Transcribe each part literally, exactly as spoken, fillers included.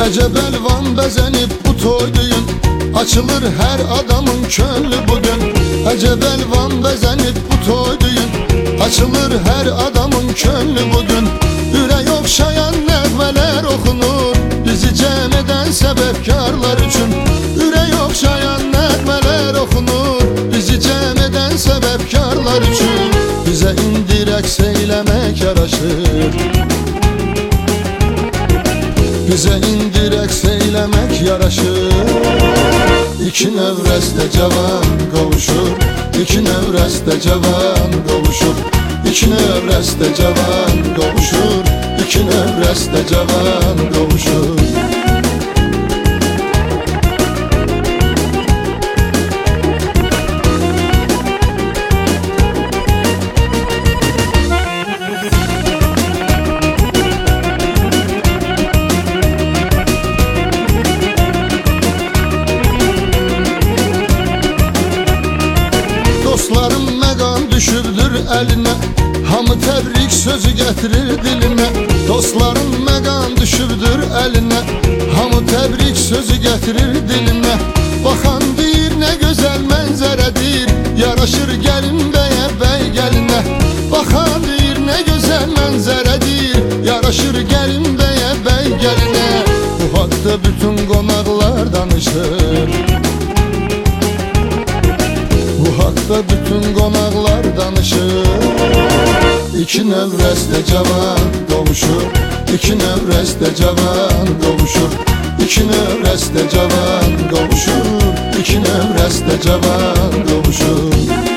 Əcəb əlvan bəzənib bu toy düyün, açılır hər adamın könlü bugün. Əcəb əlvan bəzənib bu toy düyün, açılır hər adamın könlü bugün. Ürək oxşayan nəğmələr oxunur, bizi cəm edən səbəbkarlar üçün. Ürək oxşayan nəğmələr oxunur, bizi cəm edən səbəbkarlar üçün. Bizə indi rəqs eyləmək yaraşır, bizə indi rəqs eyləmək yaraşır. İki növrəsdə cavan qovuşur, iki növrəsdə cavan qovuşur, iki növrəsdə cavan qovuşur, iki növrəsdə cavan qovuşur. Dostlarım məqam düşübdür əlinə, hamı təbrik sözü gətirir dilinə. Dostlarım məqam düşübdür əlinə, hamı təbrik sözü gətirir dilinə. Baxan deyir nə gözəl mənzərədir, yaraşır gəlin bəyə bəy gəlinə. Baxan deyir nə gözəl mənzərədir, yaraşır gəlin bəyə bəy gəlinə. Bu haqda bütün qonaqlar danışır, bu haqda bütün qonaqlar danışır. İki növrəsdə cavan qovuşur, iki növrəsdə cavan qovuşur, iki növrəsdə cavan qovuşur, iki növrəsdə cavan qovuşur.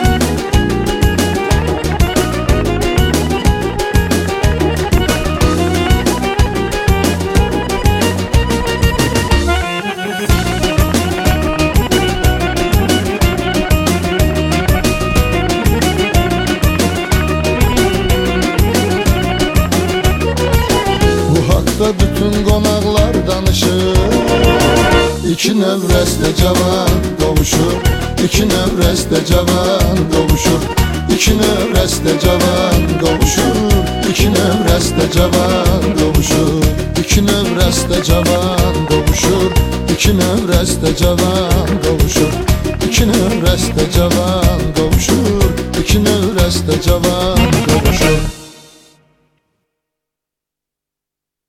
Bütün qonaqlar danışır. İki növrəsdə cavan qovuşur, iki növrəsdə cavan qovuşur, iki növrəsdə cavan qovuşur, iki növrəsdə cavan qovuşur, iki növrəsdə cavan qovuşur, iki növrəsdə cavan qovuşur, iki növrəsdə cavan qovuşur, iki növrəsdə cavan qovuşur.